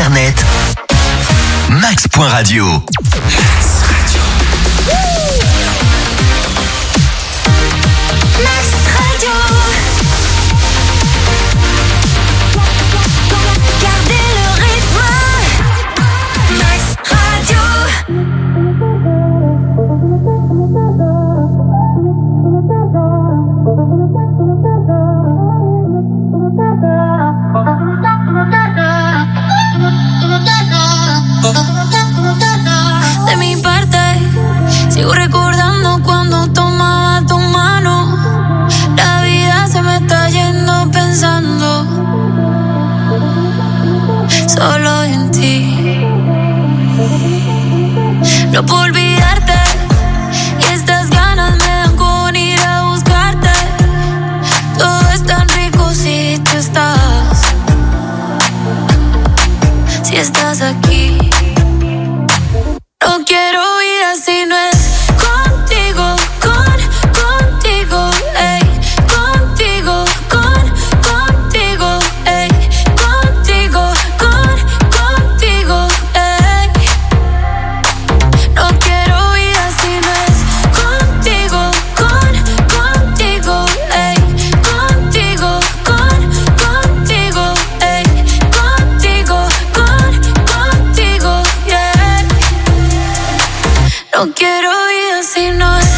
internet, max.radio. Max Radio. Gardez le rythme. Max Radio. De mi parte, sigo recordando cuando tomaba tu mano. La vida se me está yendo pensando solo en ti. No puedo olvidarte y estas ganas me dan con ir a buscarte. Todo es tan rico si tú estás, si estás aquí. No quiero vida si no es contigo, contigo, ey, contigo, contigo, ey, contigo, contigo, ey. No quiero vida si no es contigo, contigo, ey, contigo, contigo, ey, contigo, contigo, yeah. No quiero vida si no es.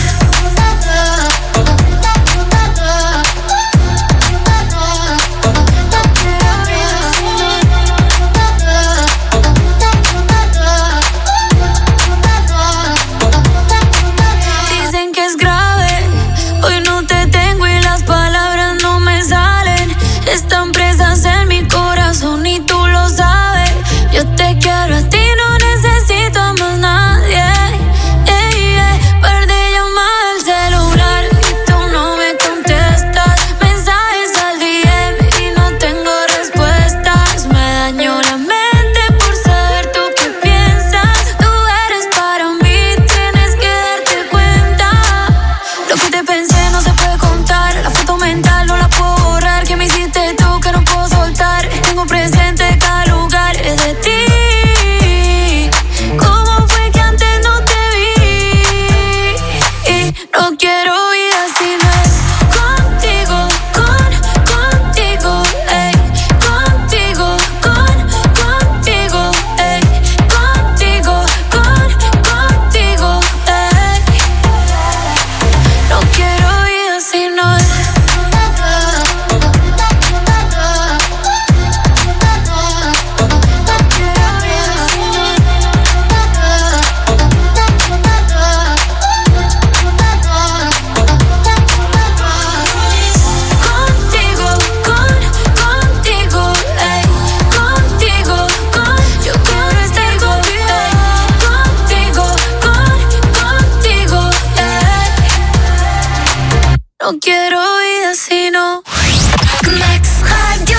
Dicen que es grave, hoy no te tengo y las palabras no me salen. Están presas en mi corazón y tú lo sabes. Yo te quiero a ti, no necesito a más nadie. Par de llamadas al celular y tú no me contestas. Mensajes al DM y no tengo respuestas. Me dañó la mente por saber tú qué piensas. Tú eres para mí, tienes que darte cuenta. Lo que te pensé no se puede contar. La foto mental no la puedo borrar. Que me hiciste tú que no puedo soltar. Tengo presente cada lugar de ti. ¿Cómo fue que antes no te vi? Y no quiero vida si no es contigo, contigo, ey, contigo, contigo, ey, contigo, contigo, ey. No quiero vida si no es. Contigo, contigo, ey, contigo, yo quiero estar contigo, contigo, ey. No quiero vida si no. Max Radio.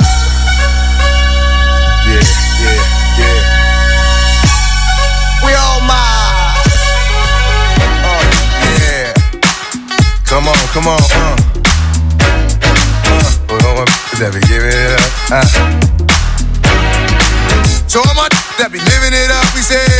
Yeah. We all mine. Yeah. Come on. That be giving it up. So all my that be living it up, we say.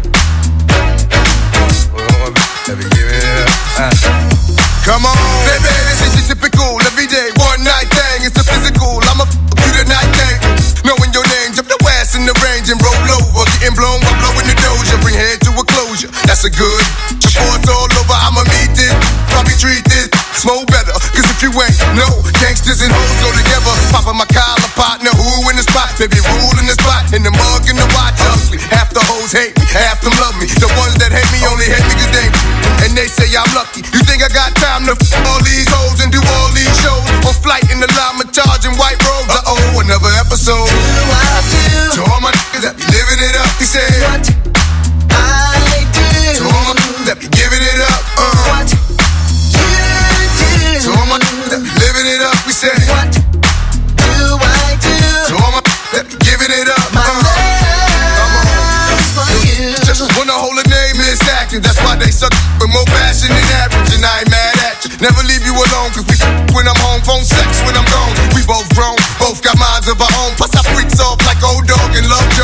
That be giving it up. Come on, baby, this is your typical everyday one night thing. It's a physical. I'ma you tonight thing. Knowing your name, jump the ass in the range and roll over. Getting blown while blowing the doja. Bring head to a closure. That's a good. Before it's all over, I'ma meet this. Probably treat this smoke better. Cause if you ain't no gangsters and hoes go together. Poppin' my collar partner, who in the spot? Baby, rule in the spot. In the mug and the watch ugly. Half the hoes hate me, half them love me. The ones that hate me only hate me cause they and they say I'm lucky. You think I got time to all these hoes and do all these shows? On flight in the llama charging white robes. Uh-oh, another episode. To all my niggas that be living it up, he said. What I do. To all my niggas that be giving it up. What you do. To all my niggas that be living it up, we said. What do I do? To all my niggas that be giving it up. My love for you. Just wanna hold a name in this acting. That's why they suck with more passion than average. And I ain't mad at you. Never leave you alone, cause we when I'm home. Phone sex when I'm gone. We both grown, both got minds of our own. Plus I freaks off like old dog and love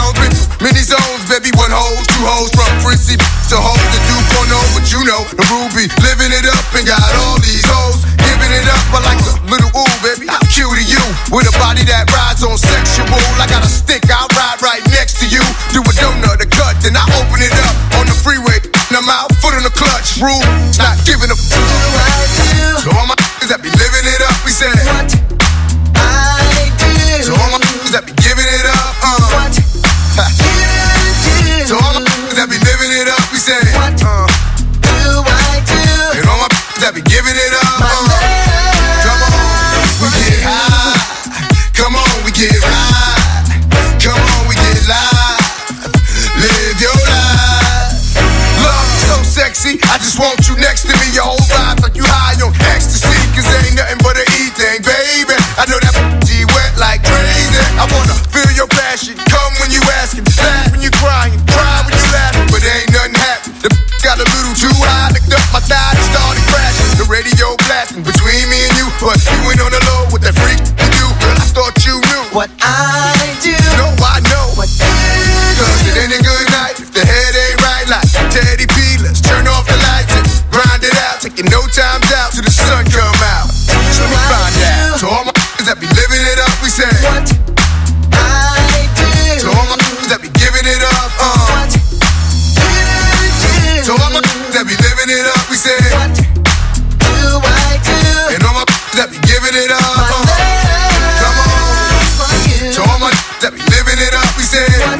hoes, two hoes from Fritzy to hoes that do porno, but you know the Ruby living it up and got all these hoes giving it up. I like the little ooh, baby. How cute are you? With a body that rides on sexual. I got a stick, I'll ride right next to you. Do a donut, a cut, then I open it up on the freeway. And I'm out, foot on the clutch. Rule, not giving a f***. So all my that be living it up, we said. What I do. So all my that be giving it up, What you do. So all my that be living it up, we said. What do I do? And all my that be giving it up, Come on, we get high. Come on, we get high. Come on, we get live. Live your life. Love is so sexy, I just want you next to me. Your whole vibe like you high on ecstasy. Cause there ain't nothing but an E thing, baby. I know that G wet like crazy. I wanna feel your passion. Come when you asking, laugh when you crying, cry when you laughing. But there ain't nothing happening. The got a little too high, licked up my thigh and started crashing. The radio blasting between me and you, but you went on the low with that freak you do. Girl, I thought you knew what I do. No, I know what you do. Cause it ain't a good night if the head ain't right. Like Teddy P, let's turn off the lights and grind it out. Taking no times out till the sun come out. So let me find out. So all my that be living it up, we say. What I do. So all my that be giving it up, What you do. So all my that be living it up, we say. What do I do? And all my that be giving it up, Come on. So all my that be living it up, we say. What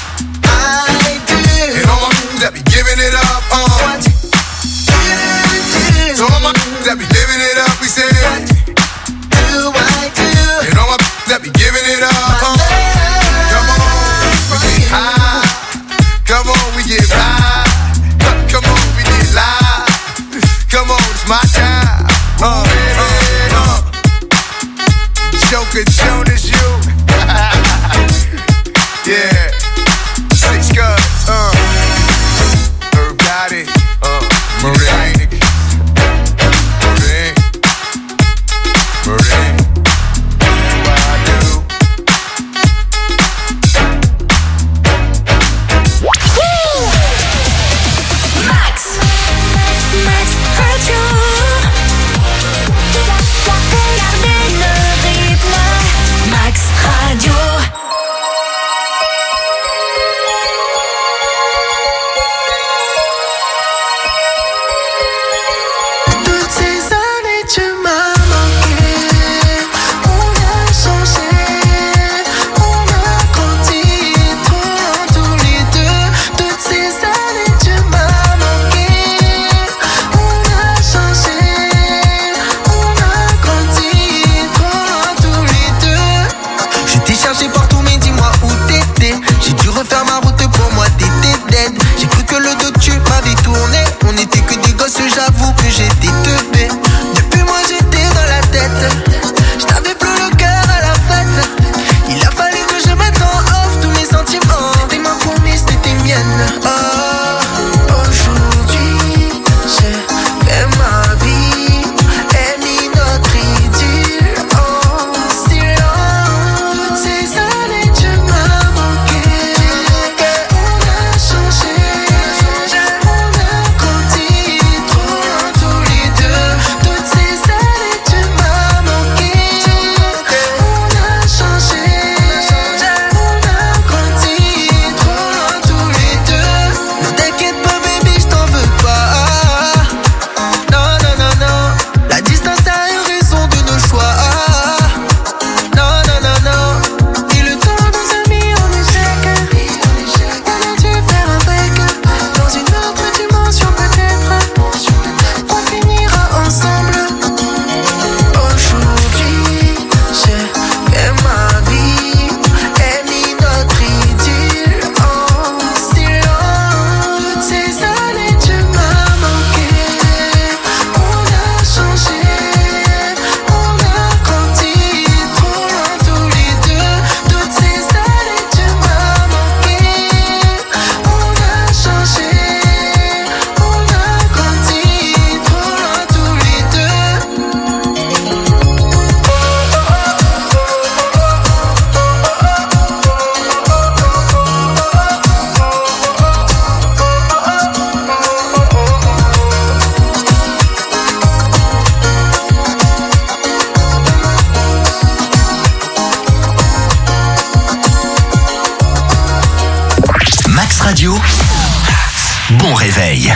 I do. And all my that be giving it up, What you do. So all my that be living it up, we say. What do I do? And all my that be giving it up, Come on, we get high. Come on, we get high. Come on, we get live. Come on, it's my time. Joker Jonas, you. Yeah. Six guns, Herb got it. Marine. Radio, bon réveil.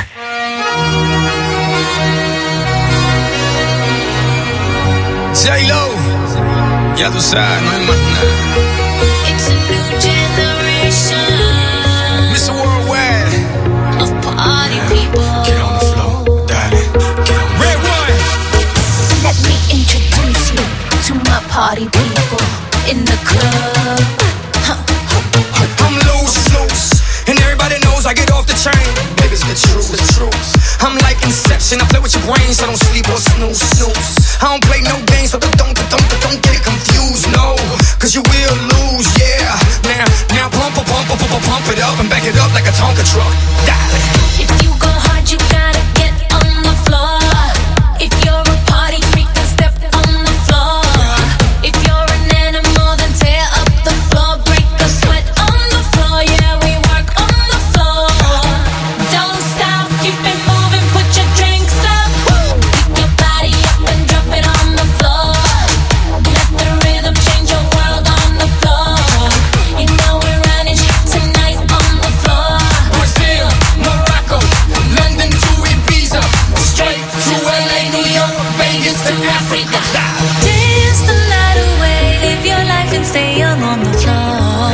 J-Lo, ya tú sabes, no hay más nada. It's a new generation Mr. Worldwide, of party people. get on the floor, darling, get on the Red One. Let me introduce you to my party people in the club. I'm loose, and everybody knows I get off the chain. Baby, it's the truth, I'm like Inception, I play with your brains, I don't sleep or snooze. I don't play no games, so don't get it confused, no. Cause you will lose, yeah. Now pump it up and back it up like a Tonka truck. Darling. If you go hard, you gotta get on the floor. If you're a party freak, then step on the floor. If you're an animal, then tear up the floor. Break a sweat on the floor, yeah, we work on the floor. Don't stop, keep it moving, put your drinks up. Pick your body up and drop it on the floor. Let the rhythm change your world on the floor. You know we're running shit tonight on the floor. Brazil, Morocco, London to Ibiza, straight to LA, New York, Vegas to Africa. Dance the night away, live your life and stay young on the floor.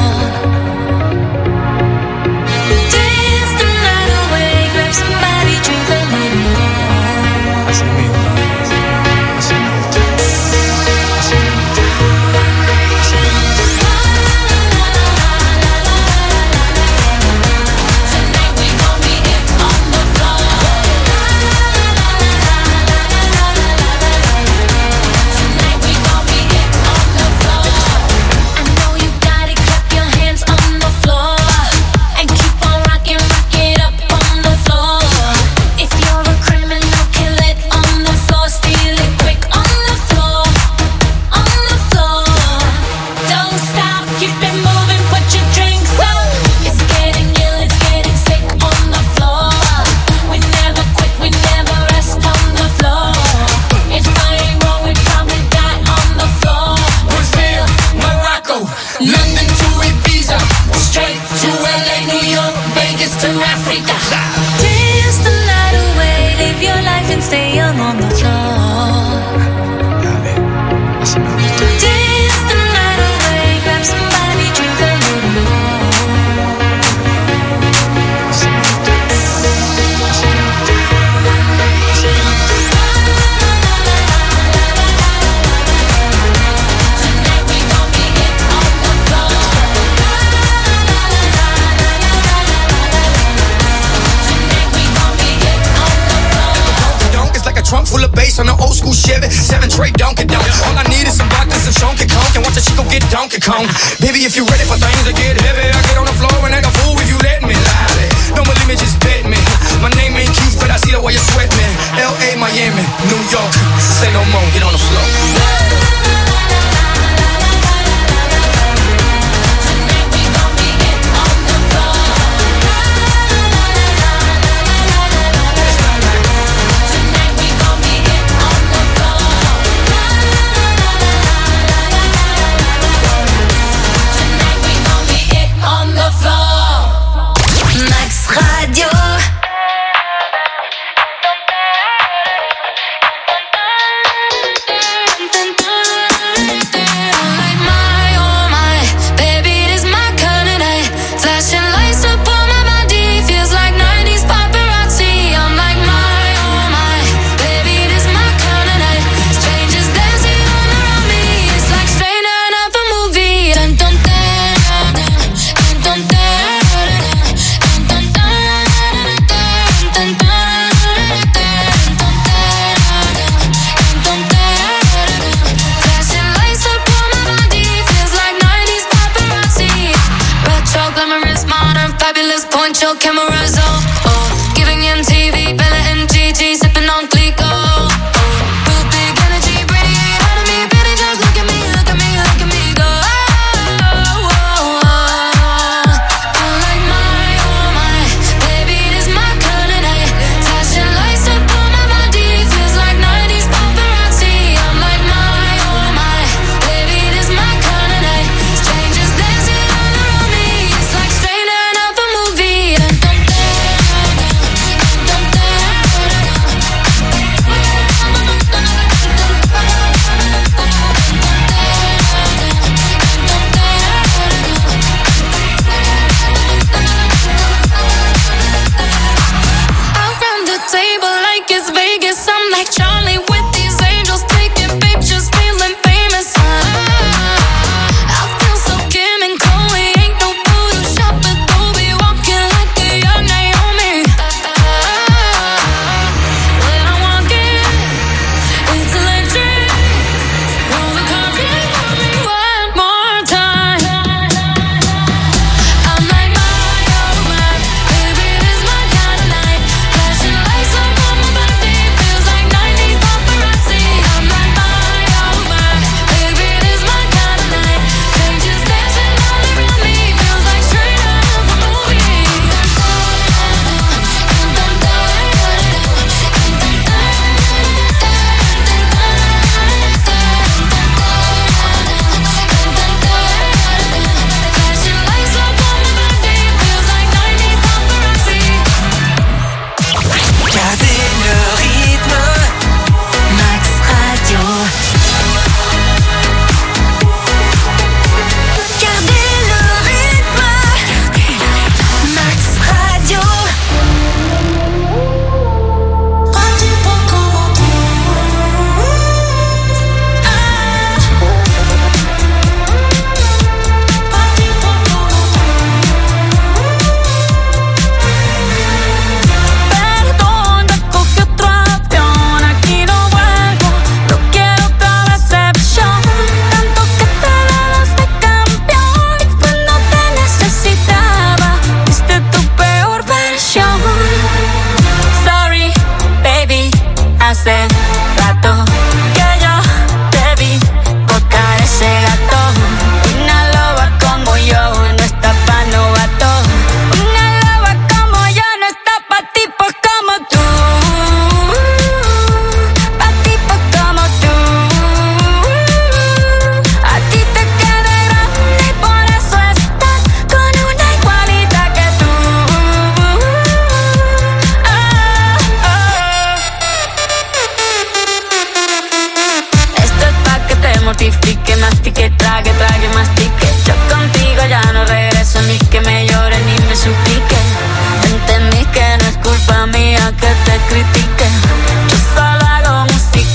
Dance the night away, grab somebody, drink a little more. Así mismo, así me gusta, así me gusta, así me gusta. Tonight we gon' be it on the floor. Tonight we gon' be it on the floor. I know you gotta clap your hands on the floor and keep on rocking, rock it up on the floor. If you're a criminal, kill it on the floor, steal it quick on the floor, on the floor. Don't stop, keep it moving, put your drinks up. It's getting ill, it's getting sick on the floor. We never quit, we never rest on the floor. If I ain't wrong, we probably die on the floor. Brazil, Morocco, London to Ibiza, straight to LA, New York, Vegas to Africa. Dance the night away, live your life and stay young on the floor. Dale, así me gusta. Dance the night away, grab somebody, drink a little more. Así me gusta, así me gusta, así me gusta. Tonight we gon' be it on the floor. Tonight we gon' be it on the floor. Donk is like a trunk full of bass on an old school Chevy 7 tray Donkey Donk. All I need is some vodka, some Shonky Conk, and watch a chico get Donkey Kong. Baby, if you ready for things to get heavy, I get on the floor and act a fool if you let me. Lie. Don't believe me, just bet me. My name ain't Keith, but I see the way you sweat me. L.A., Miami, New York, say no more, get on the floor. Tonight we gon' be it on the floor. Tonight we gon' be it on the floor. Tonight we gon' be it on the floor. Max Radio. Like my, oh my, baby, this my kind of night. Flashing lights up on my body, feels like 90s paparazzi. I'm like my, oh my, baby, this my kind of night. Strangers dancing all around me, it's like straight out of a movie. Dun dun dun dun dun dun dun dun dun dun flashing lights up on my body, feels like 90s paparazzi. Retro, glamorous, modern, fabulous, point your cameras on. Oh, giving MTV, Bella and Gigi, sipping on Clico. Real big energy, radiate out of me, baby, just look at me, look at me, look at me go. I'm like my, oh my, baby, this my kind of night. Flashing lights up on my body, feels like 90s paparazzi. I'm like my, oh my, baby, this my kind of night. Strangers dancing all around me, it's like straight out of a movie.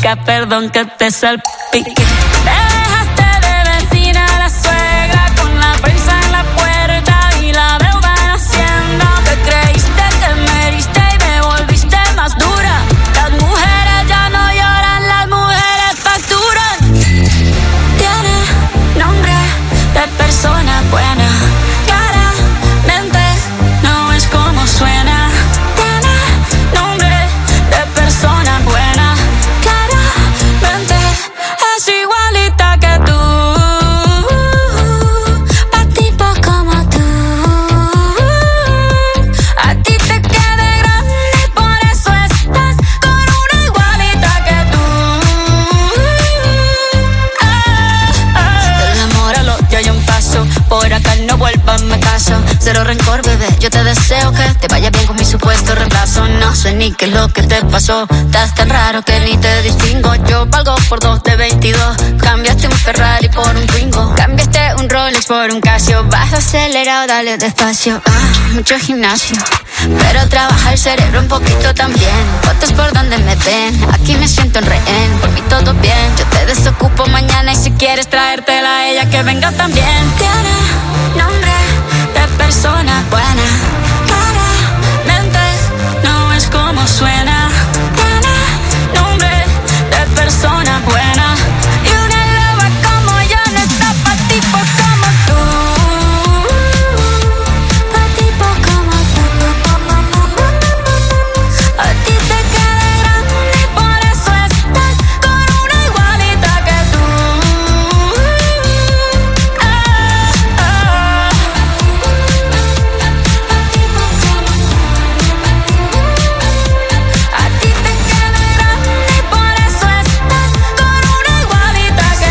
rica, perdón que te salpique. Me dejaste de vecina a la suegra con la prensa en la puerta y la deuda en Hacienda. Te creíste que me heriste y me volviste más dura. Las mujeres ya no lloran, las mujeres facturan. Tiene nombre de persona buena, claramente no es como suena. Tiene nombre de persona buena, claramente es igualita que tú. Pa' tipo como tú, a ti te queda grande y por eso estás con una igualita que tú. Del amor al odio hay un paso, por acá no vuelvas, me caso. Cero rencor, bebé, yo te deseo que te vaya bien con mi supuesto reemplazo. No sé ni qué es lo que te pasó, estás tan raro que ni te distingo. Yo valgo por 2 de 22, cambiaste un Ferrari por un Twingo, cambiaste un Rolex por un Casio. Vas acelerado, dale despacio. Mucho gimnasio, pero trabaja el cerebro un poquito también. Fotos por donde me ven, aquí me siento en rehén. Por mí todo bien, yo te desocupo mañana y si quieres traértela a ella que venga también. Tiene nombre de persona buena, claramente no es como suena. Tiene nombre de persona buena y una loba como yo no está pa' tipos como tú. Pa' tipos como tú. A ti te queda grande y por eso estás con una igualita que tú. A ti te queda grande y por eso estás con una igualita que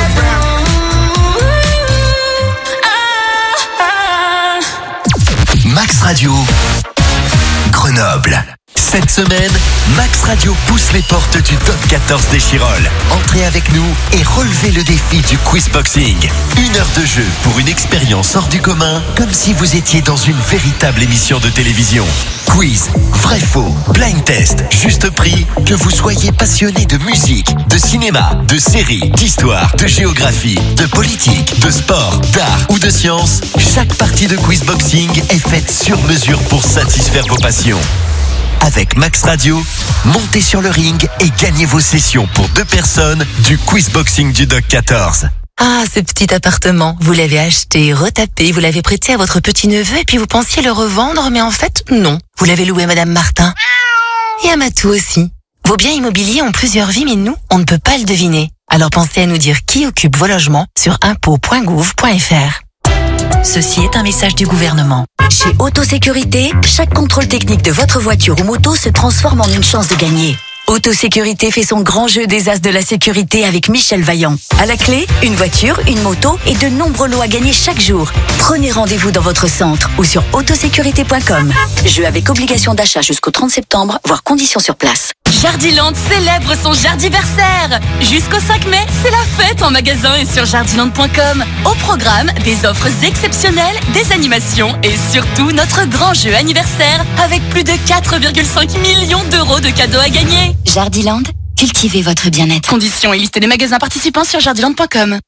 tú. Max Radio, Grenoble. Cette semaine, Max Radio pousse les portes du Top 14 des Chirolles. Entrez avec nous et relevez le défi du quiz boxing. 1 heure de jeu pour une expérience hors du commun, comme si vous étiez dans une véritable émission de télévision. Quiz, vrai faux, blind test, juste prix, que vous soyez passionné de musique, de cinéma, de séries, d'histoire, de géographie, de politique, de sport, d'art ou de science, chaque partie de quiz boxing est faite sur mesure pour satisfaire vos passions. Avec Max Radio, montez sur le ring et gagnez vos sessions pour 2 personnes du quiz boxing du Doc 14. Ah, ce petit appartement, vous l'avez acheté, retapé, vous l'avez prêté à votre petit-neveu et puis vous pensiez le revendre, mais en fait, non. Vous l'avez loué à Madame Martin. Et à Matou aussi. Vos biens immobiliers ont plusieurs vies, mais nous, on ne peut pas le deviner. Alors pensez à nous dire qui occupe vos logements sur impôts.gouv.fr. Ceci est un message du gouvernement. Chez Autosécurité, chaque contrôle technique de votre voiture ou moto se transforme en une chance de gagner. Autosécurité fait son grand jeu des as de la sécurité avec Michel Vaillant. À la clé, une voiture, une moto et de nombreux lots à gagner chaque jour. Prenez rendez-vous dans votre centre ou sur autosécurité.com. Jeu avec obligation d'achat jusqu'au 30 septembre, voire conditions sur place. Jardiland célèbre son jardiversaire. Jusqu'au 5 mai, c'est la fête en magasin et sur jardiland.com. Au programme, des offres exceptionnelles, des animations et surtout notre grand jeu anniversaire avec plus de 4,5 millions d'euros de cadeaux à gagner. Jardiland, cultivez votre bien-être. Conditions et liste des magasins participants sur jardiland.com.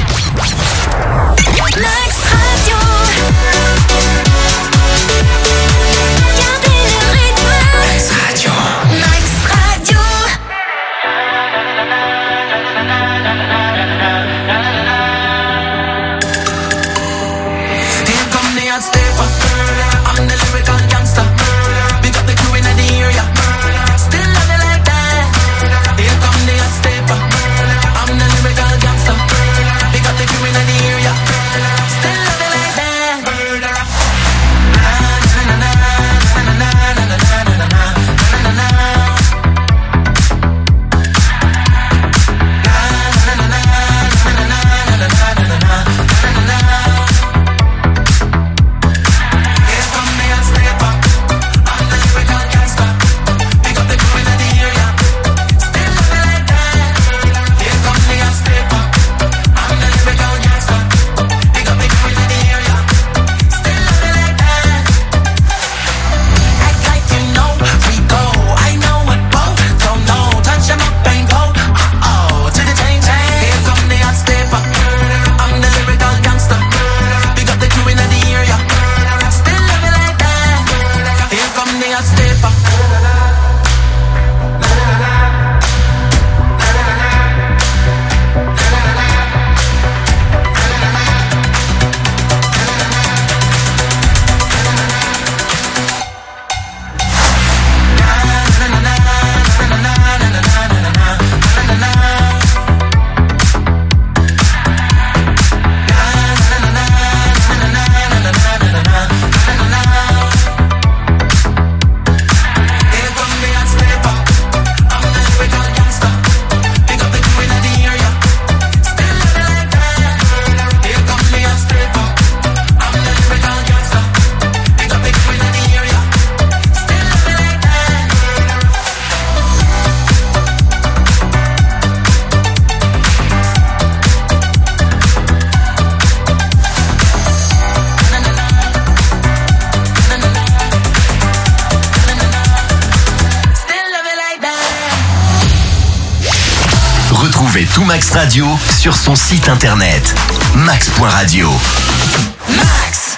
Max Radio. Gardez le rythme. Max Radio. Max Radio. Here come the hot stepper. I'm the lyrical gangster. Big up the crew in the area. Still love it like that. Here come the hot stepper. I'm the lyrical gangster. Big up the crew in the area. Still Retrouvez tout Max Radio sur son site internet max.radio. Max.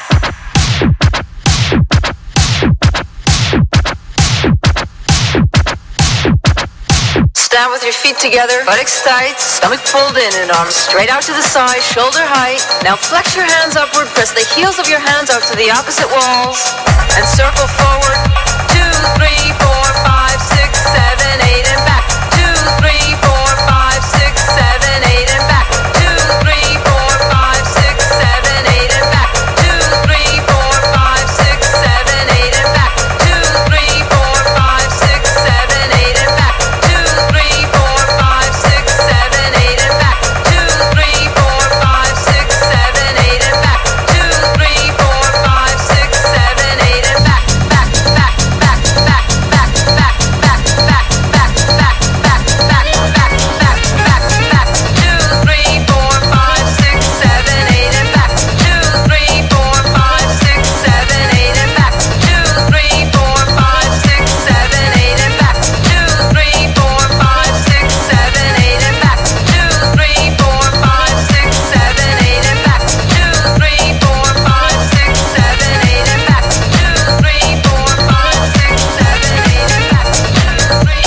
Stand with your feet together, buttocks tight, stomach pulled in and arms straight out to the side, shoulder height. Now flex your hands upward, press the heels of your hands out to the opposite walls, and circle forward. 2, 3, 4, 5, 6, 7, 8, and back. 2, 3, 4, 5, 6, 7, 8, and back. 2, 3, 4, 5, 6, 7, 8, and back. 2, 3, 4, 5, 6, 7, 8, and back. 2, 3, 4, 5, 6, 7, 8, and back. 2, 3, 4, 5, 6, 7, 8, and back. 2, 3, 4, 5, 6, 7, 8, and back. 2, 3, 4, 5, 6, 7, 8, and back. Back, back, back, back, back, back, back, back, back, back, back, back, back, back, back, back. 2, 3, 4, 5, 6, 7, 8, and back. 2, 3, 4, 5, 6, 7, 8, and back. 2, 3, 4, 5, 6, 7, 8, and back. 2, 3, 4, 5, 6, 7, 8, and back. 2, 3, 4, 5, 6, 7, 8, and back. 2, 3, 4, 5, 6, 7, 8, and back. 2, 3, 4, 5, 6, 7, 8, and back. 2, 3,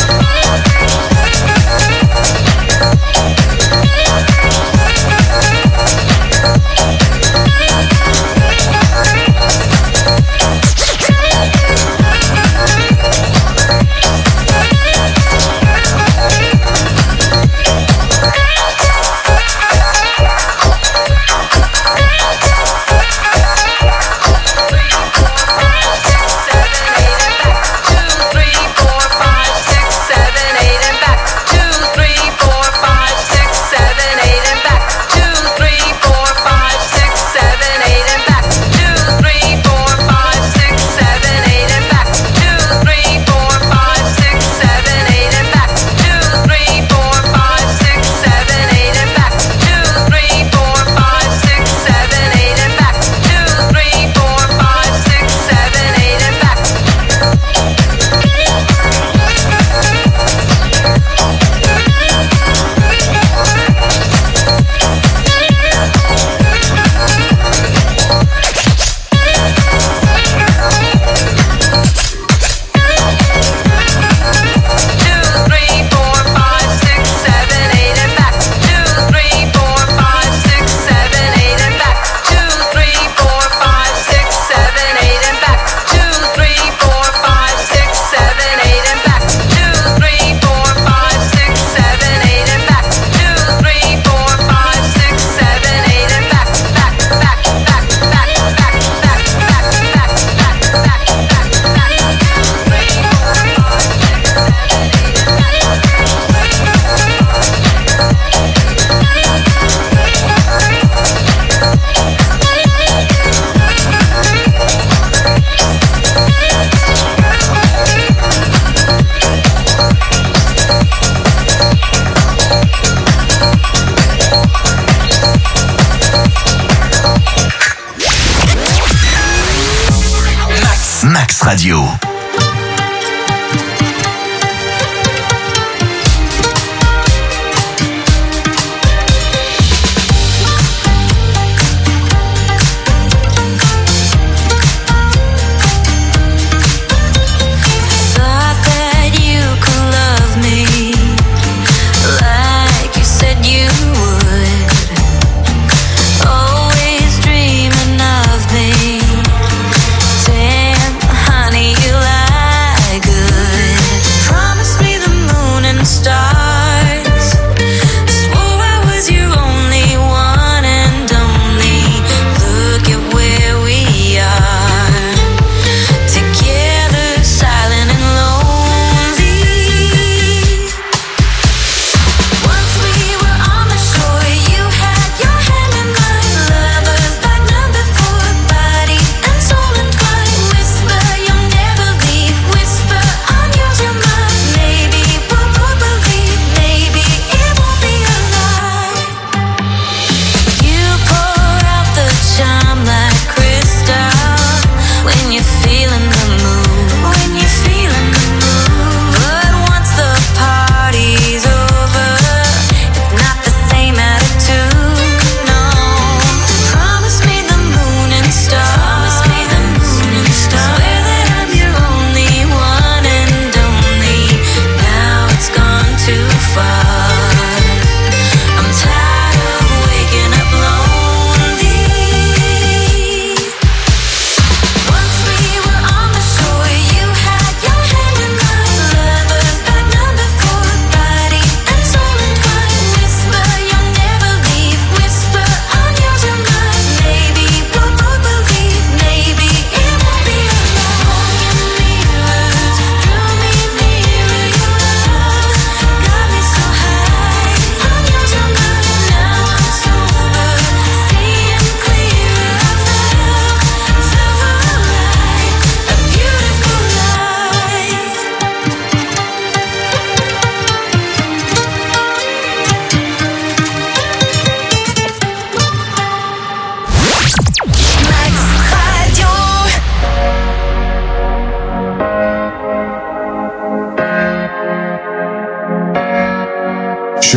Max Radio. Always dreaming of me. Damn, honey, you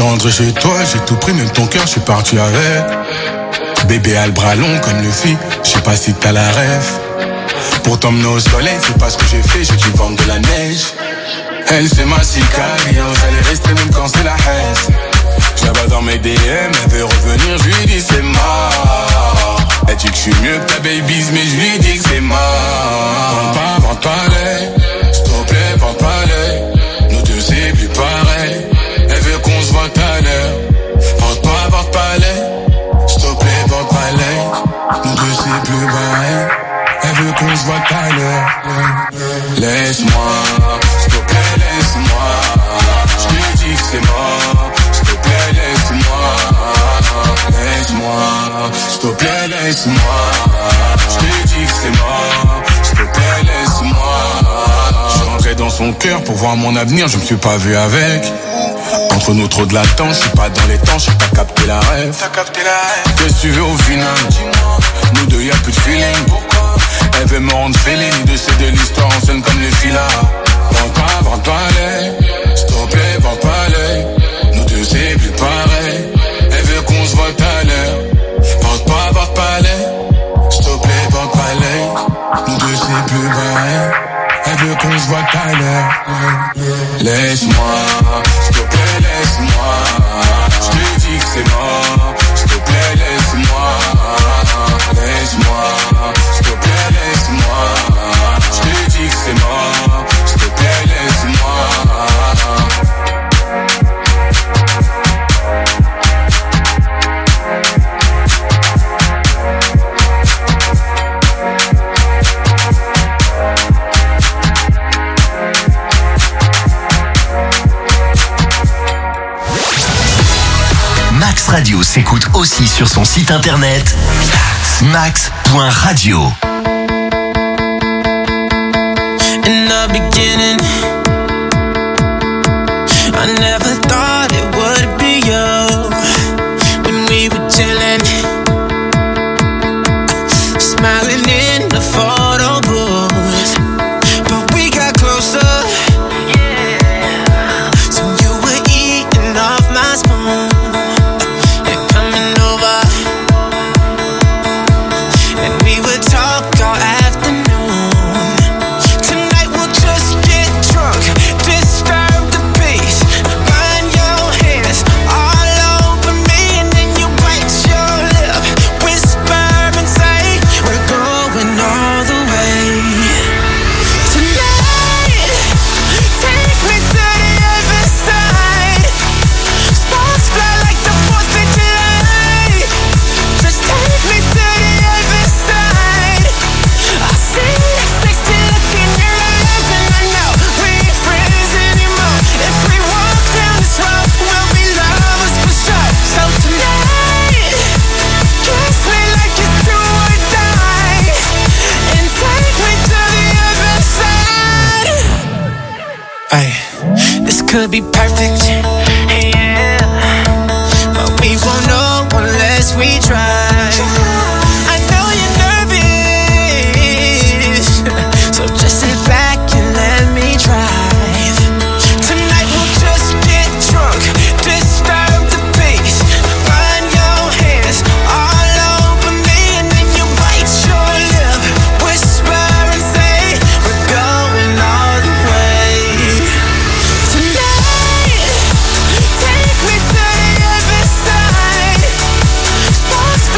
rentré chez toi, j'ai tout pris, même ton cœur, je suis parti avec. Bébé a le bras long comme le fit, je sais pas si t'as la rêve. Pour t'emmener au soleil, c'est pas ce que j'ai fait, j'ai dû vendre de la neige. Elle c'est ma sicario, j'allais rester même quand c'est la haine. Je la vois dans mes DM, elle veut revenir, je lui dis c'est mort. Elle dit que je suis mieux que ta baby's, mais je lui dis que c'est mort. Vends pas l'œil, s'il te plaît, vends pas l'œil. Nous deux c'est plus pareil, elle veut qu'on se voit tout à l'heure. Vends pas l'œil, s'il te plaît, vends pas l'œil. Nous deux c'est plus pareil, elle veut qu'on se voit tout à l'heure. Laisse-moi, s'il te plaît, laisse-moi. Je te dis que c'est mort, s'il te plaît, laisse-moi. Laisse-moi, s'il te plaît, laisse-moi. Je te dis que c'est mort, s'il te plaît, laisse-moi. Je suis rentré dans son cœur pour voir mon avenir, je me suis pas vu avec. Entre nous trop de latence, je suis pas dans les temps, je sais que t'as capté la rêve. Qu'est-ce que tu veux au final? Nous deux y'a plus de feeling. Elle veut me rendre féline, de c'est de l'histoire, on sonne comme les filas. Vends pas l'œil, s'il te plaît, vends pas l'œil. Nous deux c'est plus pareil, elle veut qu'on se voit tout à l'heure. Vends pas l'œil, s'il te plaît, vends pas l'œil. Nous deux c'est plus pareil, elle veut qu'on se voit tout à l'heure. Laisse-moi, s'il te plaît, laisse-moi. Je te dis que c'est mort, s'il te plaît, laisse-moi. Laisse-moi, s'il te plaît, laisse-moi. Je te dis que c'est mort, s'il te plaît, laisse-moi. Max Radio s'écoute aussi sur son site internet max.radio. In the beginning, I never thought it would be you. When we were chilling, smiling in the photo booth, but we got closer. So you were eating off my spoon. Could be perfect, yeah, but we won't know unless we try. I know you're nervous, so just sit back and let me drive. Tonight we'll just get drunk, disturb the peace, find your hands all over me, and then you bite your lip, whisper and say we're going all the way. Take me to the other side. Sparks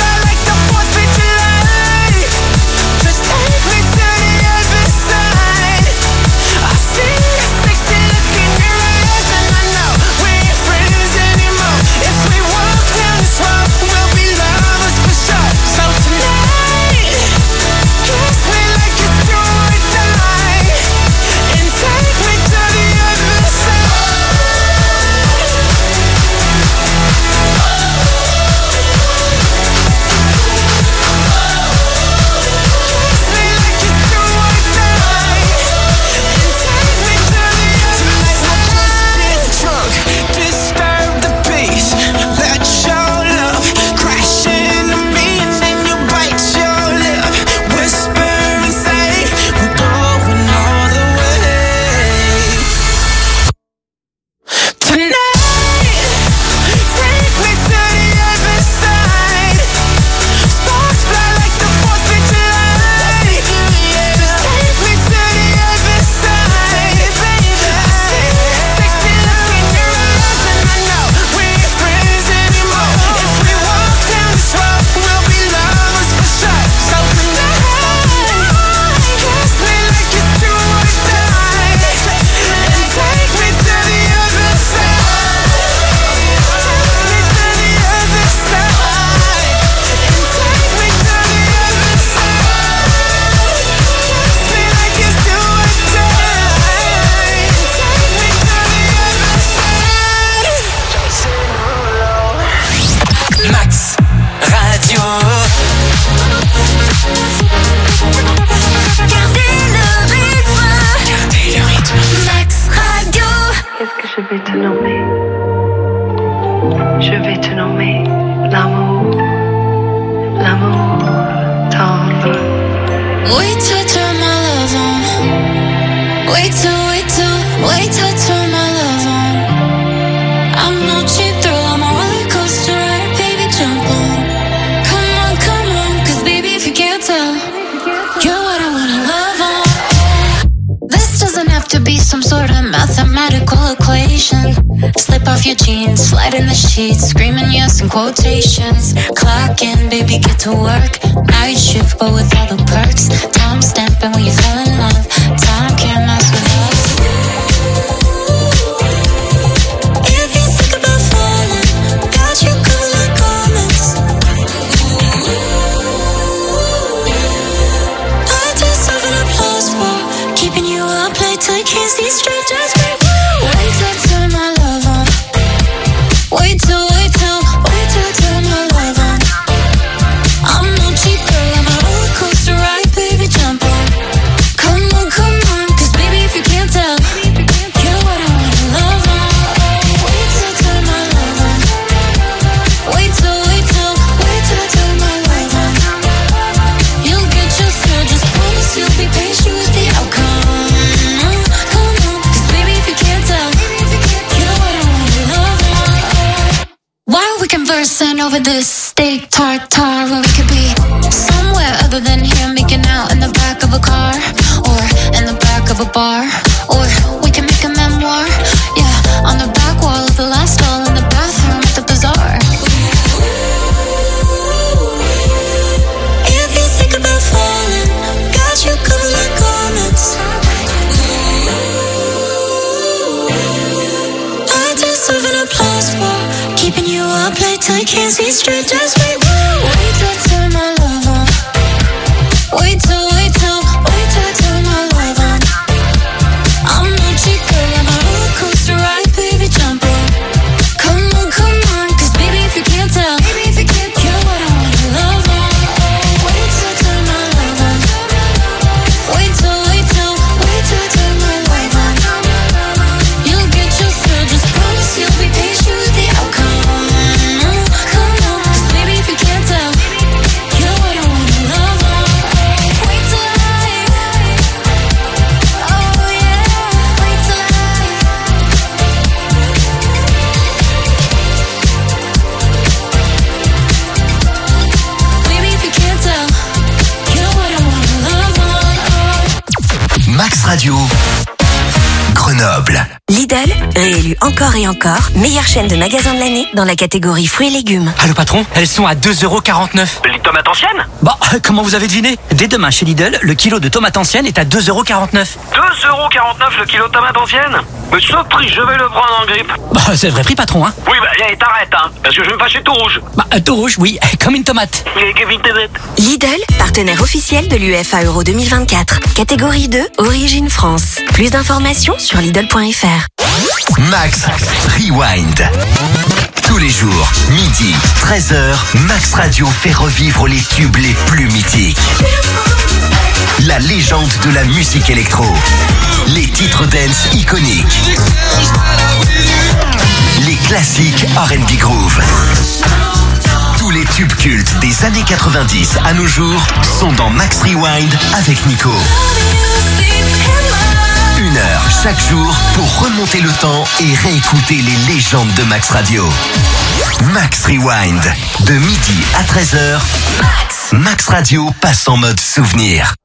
Wait till I turn my love on. Wait till I turn my love on. I'm no cheap thrill, I'm a roller coaster ride, baby, jump on. Come on, 'cause baby, if you can't tell, you're what I wanna love on. This doesn't have to be some sort of mathematical equation. Slip off your jeans, slide in the sheets, screaming yes in quotations. Clock in, baby, get to work. Night shift, but with all the perks. Time stamping when you fell in love. Time can't mess with us. If you think about falling, got you covered like garments. I deserve an applause for keeping you up late till you can't see straight. Just wait till I turn my love on. Wait till I turn my love on. I'm no cheap girl, I'm a roller coaster ride, baby, jump on. Come on, 'cause baby, if you can't tell, you're what I wanna love on. Wait till I turn my love on. Wait till I turn my love on. You'll get your thrill, just promise you'll be patient with the outcome. Come on, 'cause baby, if you can't tell, you're what I wanna love on. Why are we conversing over this steak tartare when we could be somewhere other than here, making out in the back of a car or in the back of a bar, or we can make a memoir, yeah, on the back wall of the last stall in the bathroom at the bazaar. If you think about falling, got you covered like garments. I deserve an applause for keeping you up late till you can't see straight. Just wait till I turn my love on. Wait till I turn my love on. I'm no cheap girl, I'm a roller coaster ride, baby, jump on. Come on, 'cause baby, if you can't tell, you're what I wanna love on. Wait till I turn my love on. Wait till I turn my love on. You'll get your thrill, just promise you'll be patient with the outcome. Come on, 'cause baby, if you can't tell, you're what I wanna love on. Wait till oh yeah, wait till baby, if you can't tell, you're what I wanna love on. Max Radio, Grenoble. Lidl, réélu encore et encore, meilleure chaîne de magasins de l'année dans la catégorie fruits et légumes. Allô patron, elles sont à 2,49 €. Les tomates anciennes? Bah, comment vous avez deviné? Dès demain chez Lidl, le kilo de tomates anciennes est à 2,49 €. 2,49 € le kilo de tomates anciennes? Mais ce prix, je vais le prendre en grippe. Bah, c'est le vrai prix patron, hein. Oui, bah, allez, t'arrêtes, hein, parce que je vais me fâcher tout rouge. Bah, tout rouge, oui, comme une tomate. Lidl, partenaire officiel de l'UEFA Euro 2024. Catégorie 2, Origine France. Plus d'informations sur Lidl.fr. Max Rewind. Tous les jours, midi, 13h, Max Radio fait revivre les tubes les plus mythiques. La légende de la musique électro. Les titres dance iconiques. Les classiques R&B groove. Tous les tubes cultes des années 90 à nos jours sont dans Max Rewind avec Nico. 1 heure chaque jour pour remonter le temps et réécouter les légendes de Max Radio. Max Rewind, de midi à 13h. Max Radio passe en mode souvenir.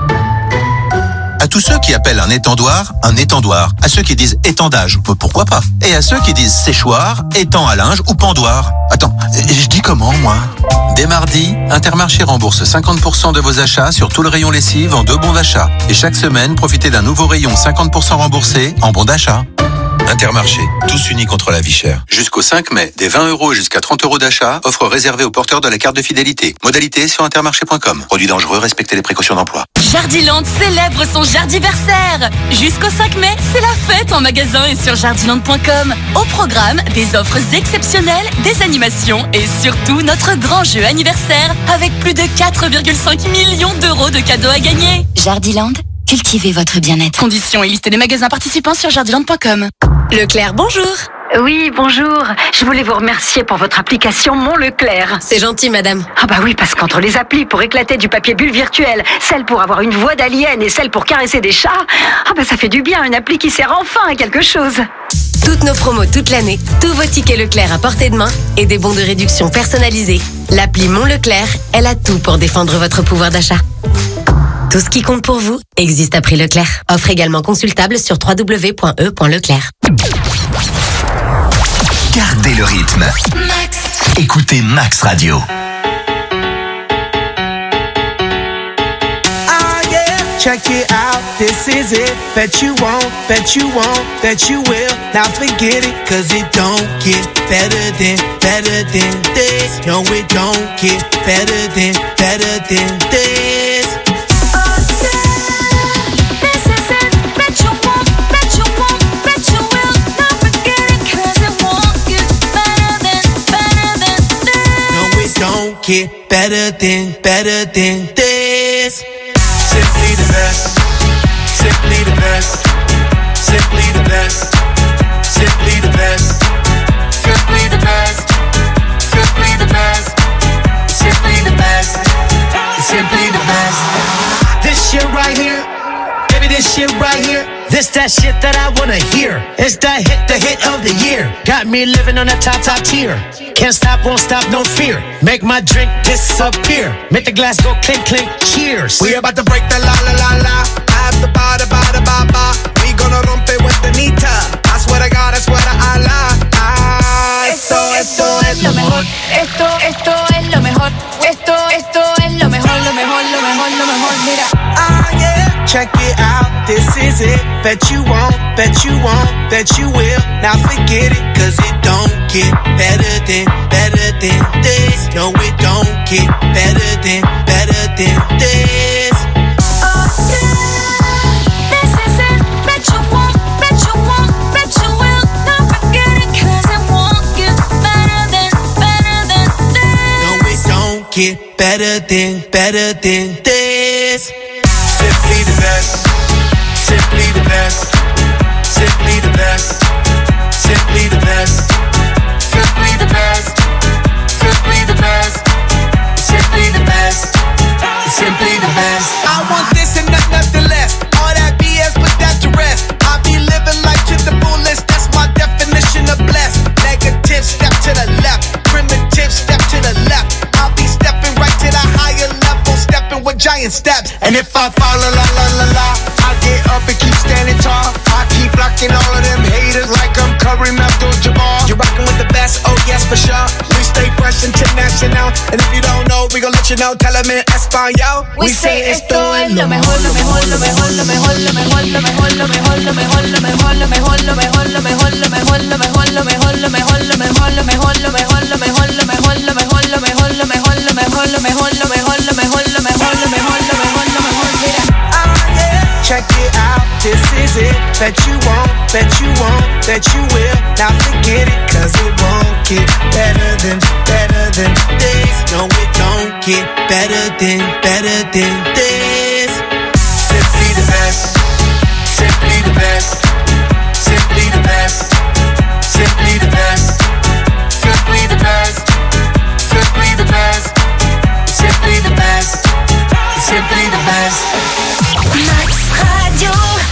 À tous ceux qui appellent un étendoir, à ceux qui disent étendage, pourquoi pas? Et à ceux qui disent séchoir, étang à linge ou pendoir. Attends, je dis comment, moi? Dès mardi, Intermarché rembourse 50% de vos achats sur tout le rayon lessive en 2 bons d'achat. Et chaque semaine, profitez d'un nouveau rayon 50% remboursé en bons d'achat. Intermarché, tous unis contre la vie chère. Jusqu'au 5 mai, des 20 € jusqu'à 30 € d'achat, offre réservée aux porteurs de la carte de fidélité. Modalité sur intermarché.com. Produit dangereux, respectez les précautions d'emploi. Jardiland célèbre son jardiversaire. Jusqu'au 5 mai, c'est la fête en magasin et sur jardiland.com. Au programme, des offres exceptionnelles, des animations et surtout notre grand jeu anniversaire avec plus de 4,5 millions d'euros de cadeaux à gagner. Jardiland, cultivez votre bien-être. Conditions et liste des magasins participants sur jardiland.com. Leclerc, bonjour. Oui, bonjour. Je voulais vous remercier pour votre application Mon Leclerc. C'est gentil, madame. Ah bah oui, parce qu'entre les applis pour éclater du papier bulle virtuel, celle pour avoir une voix d'alien et celle pour caresser des chats, ah bah ça fait du bien, une appli qui sert enfin à quelque chose. Toutes nos promos toute l'année, tous vos tickets Leclerc à portée de main et des bons de réduction personnalisés. L'appli Mon Leclerc, elle a tout pour défendre votre pouvoir d'achat. Tout ce qui compte pour vous existe à prix Leclerc. Offre également consultable sur www.e.leclerc. Gardez le rythme. Max. Écoutez Max Radio. Check it out, this is it. Bet you won't, bet you won't, bet you will. Now forget it, cause it don't get better than this. No, it don't get better than this. Get better than this. Simply the best. Simply the best. Simply the best. Simply the best. Simply the best. Simply the best. Simply the best. Simply the best. This shit right here. Baby, this shit right here. This that shit that I wanna hear. It's the hit of the year. Got me living on a top tier. Can't stop, won't stop, no fear. Make my drink disappear. Make the glass go clink, clink, cheers. We about to break the la. After ba. We gonna rompe with the nita. I swear to God, I swear to Allah. Esto es lo mejor. Esto es lo mejor. Esto es lo mejor. Mira. Yeah. Check it out, this is it. Bet you won't, bet you will. Now forget it, cause it don't get better than this. No, it don't get better than this. Oh yeah, this is it. Bet you won't, bet you will. Now forget it, cause it won't get better than this. No, it don't get better than this. Simply the best. Simply the best. Simply the best. Simply the best. Simply the best. Simply the best. Simply the best. Simply the best. I want this and nothing less. All that BS, put that to rest. I be living life to the fullest. That's my definition of blessed. Negative, step to the left. Primitive, step to the left. I'll be stepping right to the higher level. Stepping with giant steps. And if I fall, I get up and keep standing tall. I keep blocking all of them haters like I'm Kareem Abdul-Jabbar. You're rocking with the best, oh yes for sure. We stay fresh international. And if you don't know, we gon' let you know. Tell them in Espanol. We say esto es lo mejor. Check it out, this is it. Bet you won't, bet you will. Now forget it, cause it won't get better than this. No, it don't get better than this. Simply the best. Simply the best. Simply the best. Simply the best. Simply the best. Simply the best. Simply the best. Simply the best. Max Radio.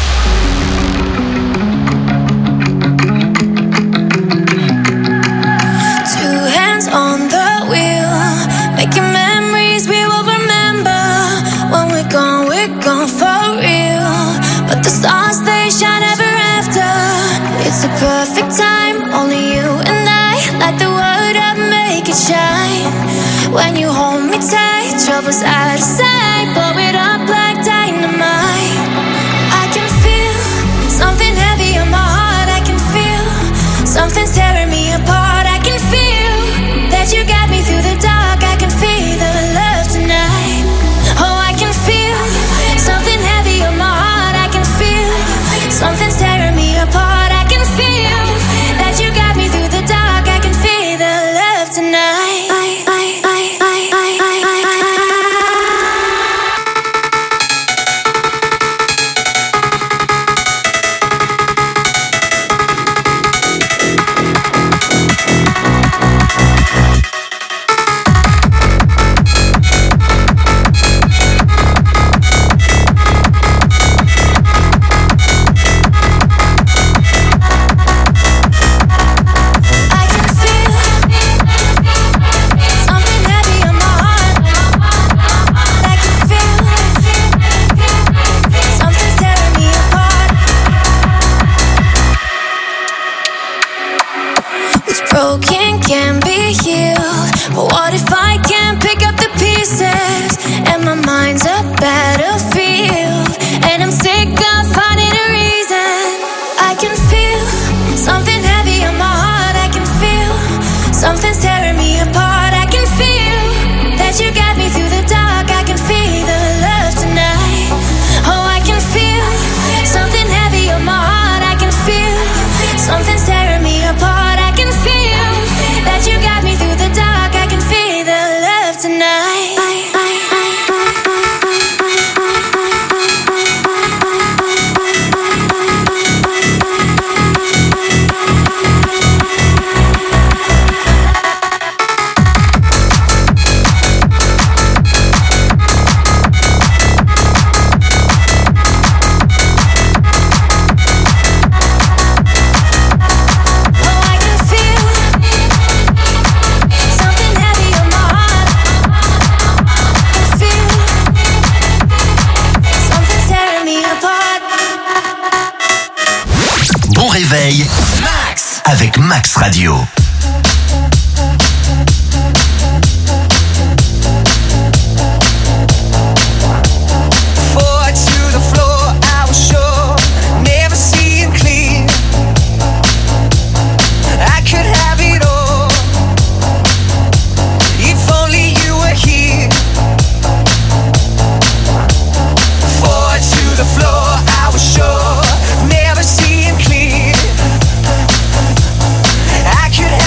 Two hands on the wheel, making memories we will remember. When we're gone for real. But the stars, they shine ever after. It's a perfect time, only you and I. Light the world up, make it shine. When you hold me tight, trouble's out of sight. Blow it up like dynamite. I can feel something heavy on my heart. I can feel something's tearing me apart. I can feel that you got me through the dark. I can feel the love tonight. Oh, I can feel something heavy on my heart. I can feel something's tearing me apart. I can feel that you got me through the dark. I can feel the love tonight. Broken can be healed, but what if I can't pick up the pieces? And my mind's a battlefield, and I'm sick of finding a reason. I can feel something heavy on my heart. I can feel something's tearing me apart. I can feel that you got me through the dark. I can feel the love tonight. Oh, I can feel something heavy on my heart. I can feel something's tearing me apart. I can feel that you got me through the dark. I can feel the love tonight. Réveil Max avec Max Radio. I could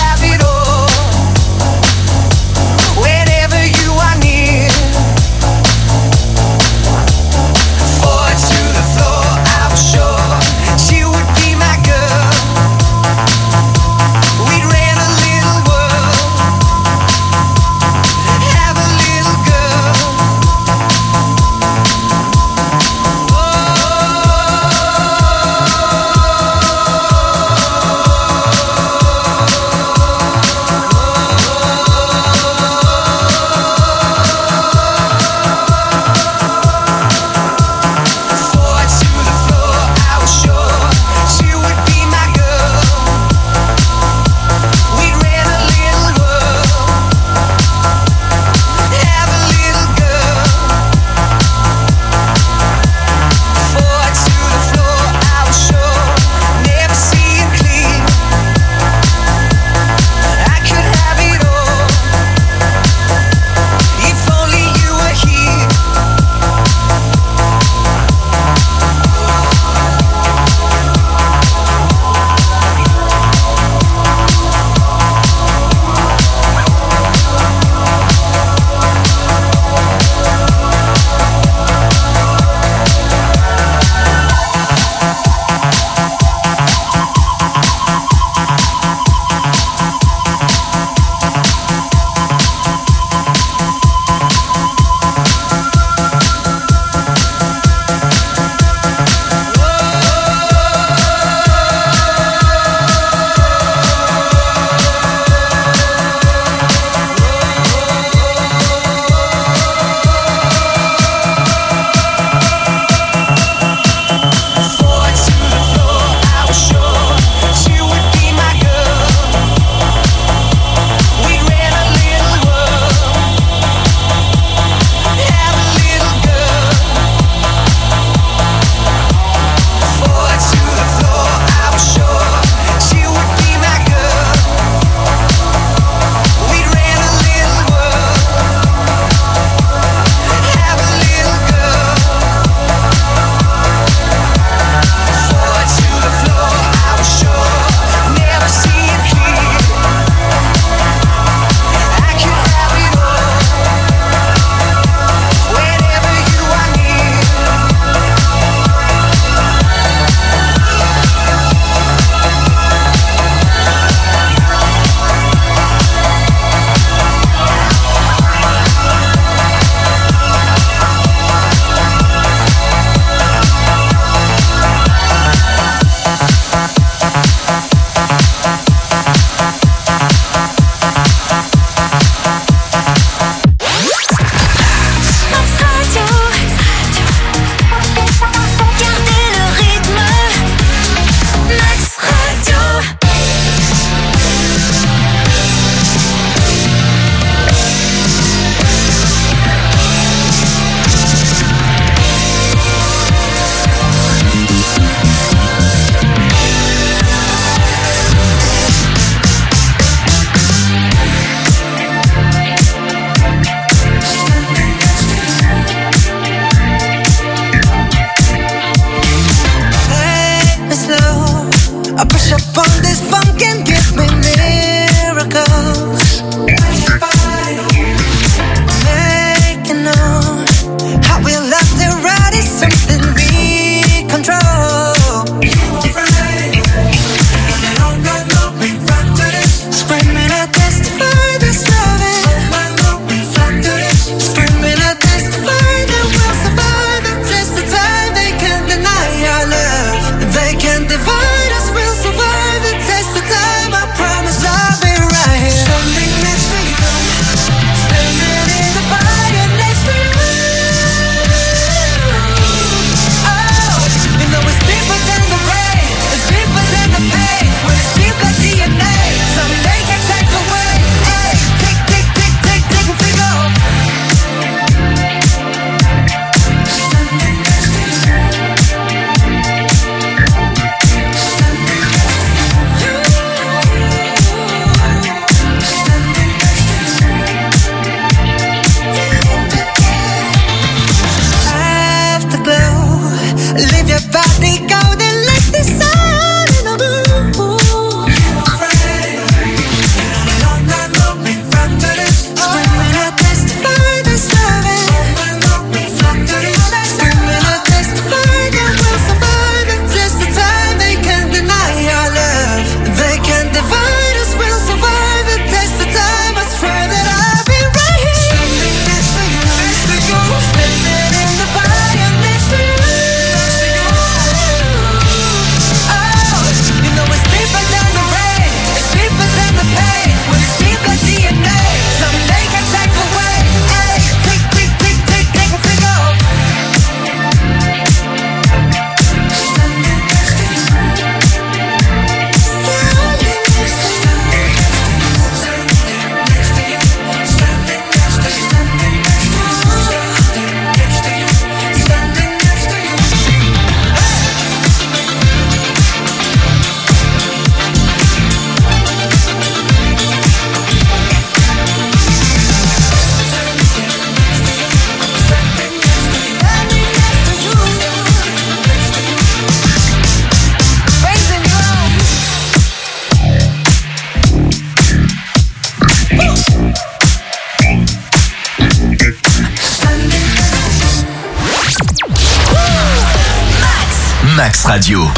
Max Radio.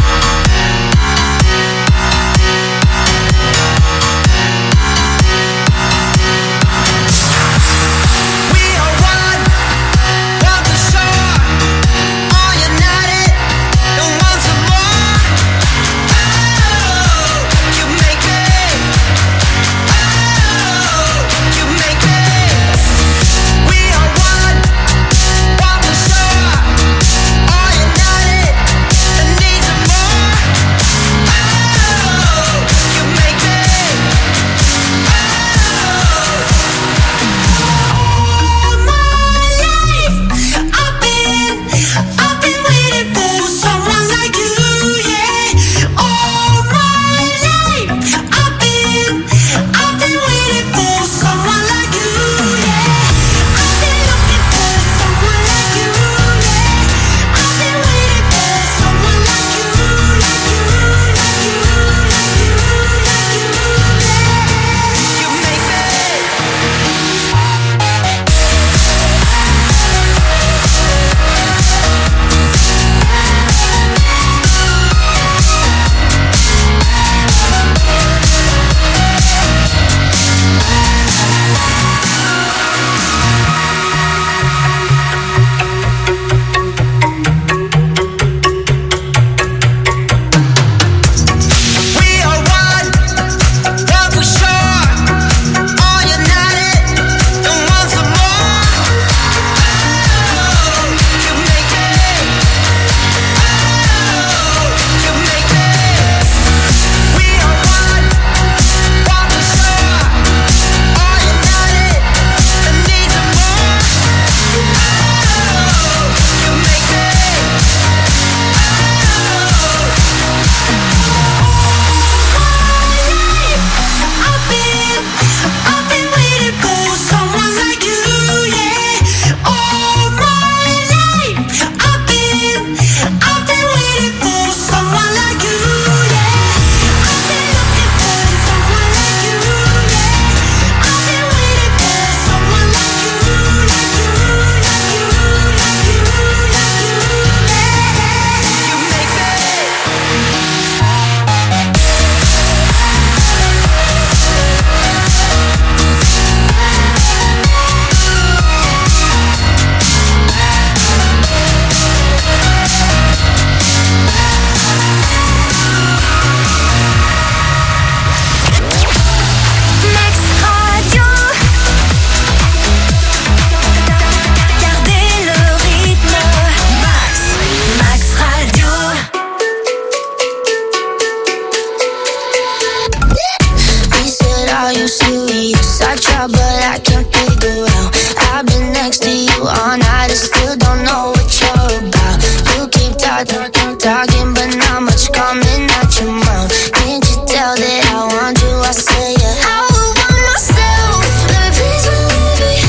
Talking, but not much coming out your mouth. Can't you tell that I want you? I say yeah. I would want myself. Let me please believe me.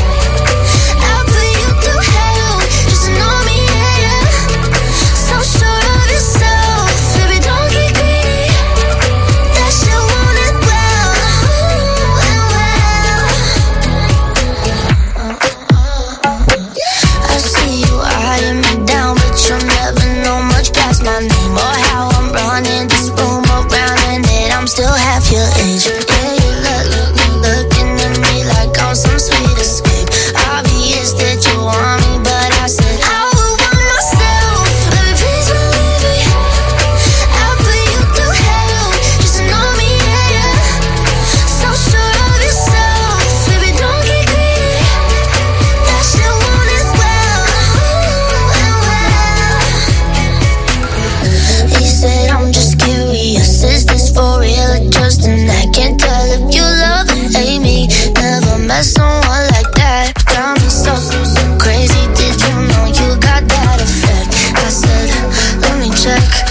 I'll put you through hell. Just know me, yeah. So sure of yourself. Baby, don't get greedy. That shit want it well. I see you eyeing me down, but you'll never know much past my name or how I'm running this room around, and that I'm still half your age. Yeah, you looking at me like I'm some sweet escape. Obvious that you want me, but I said I would want myself. Baby, please believe me. I'll put you through hell. Just know me, yeah. So sure of yourself. Baby, don't get greedy. That shit want it well. He said, I'm just curious, is this for real or just an act? Can't tell if you love or hate me. Never met someone like that. Got me so crazy, did you know you got that effect? I said, let me check.